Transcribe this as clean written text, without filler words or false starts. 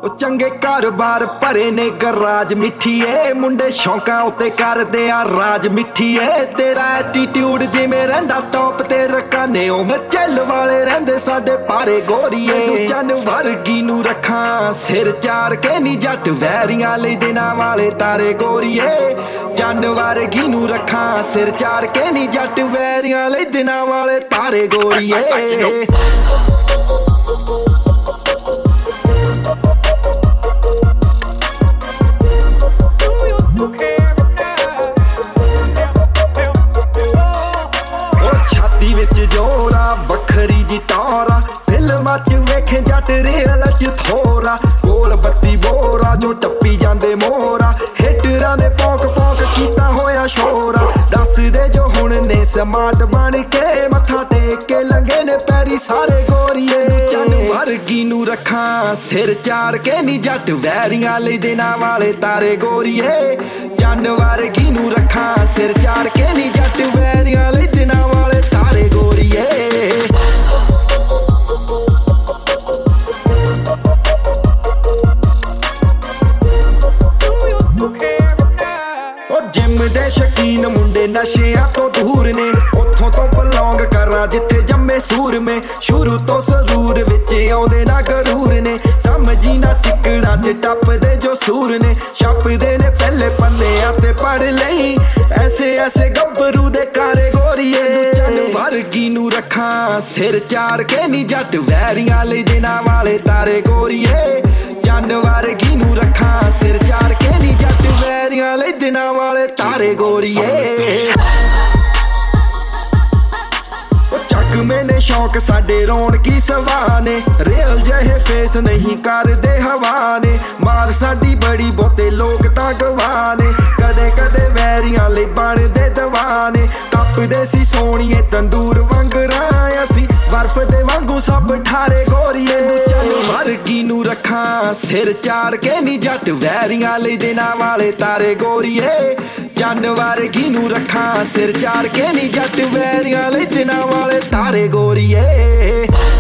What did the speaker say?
ਉਹ ਚੰਗੇ ਕਾਰੋਬਾਰ ਭਰੇ ਨੇ ਗਰਾਜ ਮਿੱਠੀਏ ਮੁੰਡੇ ਸ਼ੌਂਕਾਂ ਉੱਤੇ ਕਰਦੇ ਆ ਰਾਜ ਮਿੱਠੀਏ ਤੇਰਾ ਐਟੀਟਿਊਡ ਜਿਵੇਂ ਰਹਿੰਦਾ ਟੌਪ ਤੇ ਰਕਾਨੇ ਉਵੇਂ ਚੱਲ ਵਾਲੇ ਰਹਿੰਦੇ ਸਾਡੇ ਪਾਰੇ ਗੋਰੀਏ ਚੰਨ ਵਰਗੀ ਨੂੰ ਰੱਖਾਂ ਸਿਰ ਚਾੜ ਕੇ ਨੀ ਜੱਟ ਵੈਰੀਆਂ ਲਈ ਦਿਨਾਂ ਵਾਲੇ ਤਾਰੇ ਗੋਰੀਏ ਚੰਨ ਵਰਗੀ ਨੂੰ ਰੱਖਾਂ ਸਿਰ ਚਾੜ ਕੇ ਨੀ ਜੱਟ ਵੈਰੀਆਂ ਲਈ ਦਿਨਾਂ ਵਾਲੇ ਤਾਰੇ ਗੋਰੀਏ ਵੱਖਰੀ ਜੀ ਟੌਰਾ ਫਿਲਮਾਂ ਚ ਵੇਖੇ ਜੱਟ ਰੀਅਲ ਚ ਥੋਰਾ ਗੋਲ ਬੱਤੀ ਬੋਰਾ ਜੋ ਟੱਪੀ ਜਾਂਦੇ ਮੋਰਾ ਹਿੱਟਰਾਂ ਨੇ ਪੌਂਕ ਪੌਂਕ ਕੀਤਾ ਹੋਇਆ ਸ਼ੋਰਾ ਦੱਸਦੇ ਜੋ ਹੁਣ ਨੇ ਸਮਾਰਟ ਬਣ ਕੇ ਮੱਥਾ ਟੇਕ ਕੇ ਲੰਗੇ ਨੇ ਪੈਰੀ ਸਾਰੇ ਗੋਰੀਏ ਚੰਨ ਵਰਗੀ ਨੂੰ ਰੱਖਾਂ ਸਿਰ ਚਾੜ ਕੇ ਨੀ ਜੱਟ ਵੈਰੀਆਂ ਲਈ ਦਿਨਾਂ ਵਾਲੇ ਤਾਰੇ ਗੋਰੀਏ ਚੰਨ ਵਰਗੀ ਨੂੰ ਰੱਖਾਂ ਸਿਰ ਚਾੜ ਕੇ ਨੀ ਜੱਟ ਵੈਰੀਆਂ ਲਈ ਦਿਨਾਂ ਵਾਲੇ ਤਾਰੇ ਗੋਰੀਏ ਜਿਮ ਦੇ ਸ਼ਕੀਨ ਮੁੰਡੇ ਨਸ਼ਿਆਂ ਤੋਂ ਦੂਰ ਨੇ ਉੱਥੋਂ ਤੋਂ ਬਲੌਂਗ ਕਰਾਂ ਜਿੱਥੇ ਜੰਮੇ ਸੂਰਮੇ ਸ਼ੁਰੂ ਤੋਂ ਸਰੂਰ ਵਿੱਚ ਆਉਂਦੇ ਨਾ ਗਰੂਰ ਨੇ ਸਮਝੀ ਨਾ ਚਿੱਕੜਾਂ ਚ ਟੱਪਦੇ ਜੋ ਸੂਰ ਨੇ ਛੱਪਦੇ ਨੇ ਪਹਿਲੇ ਪੰਨਿਆਂ ਤੇ ਪੜ ਲਈ ਐਸੇ ਐਸੇ ਗੱਭਰੂ ਦੇ ਕਾਰੇ ਗੋਰੀਏ ਚੰਨ ਵਰਗੀ ਨੂੰ ਰੱਖਾਂ ਸਿਰ ਚਾੜ ਕੇ ਨੀ ਜੱਟ ਵੈਰੀਆਂ ਲਈ ਦਿਨਾਂ ਵਾਲੇ ਤਾਰੇ ਗੋਰੀਏ ਚੰਨ ਵਰਗੀ ਨੂੰ ਰੱਖਾਂ ਸਿਰ ਚਾੜ ਕੇ ਨੀ ਜੱਟ ਵੈਰੀਆਂ ਲਈ ਦਿਨਾਂ ਵਾਲੇ ਤਾਰੇ ਗੋਰੀਏ ਚੱਕ ਮੈਨੇ ਸ਼ੌਕ ਸਾਡੇ ਰੌਣਕੀ ਸਵਾ ਨੇ ਰੀਅਲ ਜਿਹੇ ਫੇਸ ਨਹੀਂ ਕਰਦੇ ਹਵਾ ਨੇ ਮਾਰ ਸਾਡੀ ਬੜੀ ਬਹੁਤੇ ਲੋਕ ਤਾਂ ਗਵਾ ਨੇ ਕਦੇ ਕਦੇ ਵੈਰੀਆਂ ਲਈ ਬਣਦੇ ਦਵਾਨੇ ਤਪਦੇ ਸੀ ਸੋਹਣੀਏ ਤੰਦੂਰ ਵਾਂਗਰਾਂ ਅਸੀਂ ਬਰਫ਼ ਦੇ ਵਾਂਗੂ ਸਭ ਠਾਰੇ ਗੋਰੀਏ ਨੂੰ ਚੰਨ ਵਰਗੀ ਨੂੰ ਰੱਖਾਂ ਸਿਰ ਚਾੜ ਕੇ ਨੀ ਜੱਟ ਵੈਰੀਆਂ ਲਈ ਦਿਨਾਂ ਵਾਲੇ ਤਾਰੇ ਗੋਰੀਏ ਚੰਨ ਵਰਗੀ ਨੂੰ ਰੱਖਾਂ ਸਿਰ ਚਾੜ ਕੇ ਨੀ ਜੱਟ ਵੈਰੀਆਂ ਲਈ ਦਿਨਾਂ ਵਾਲੇ ਤਾਰੇ ਗੋਰੀਏ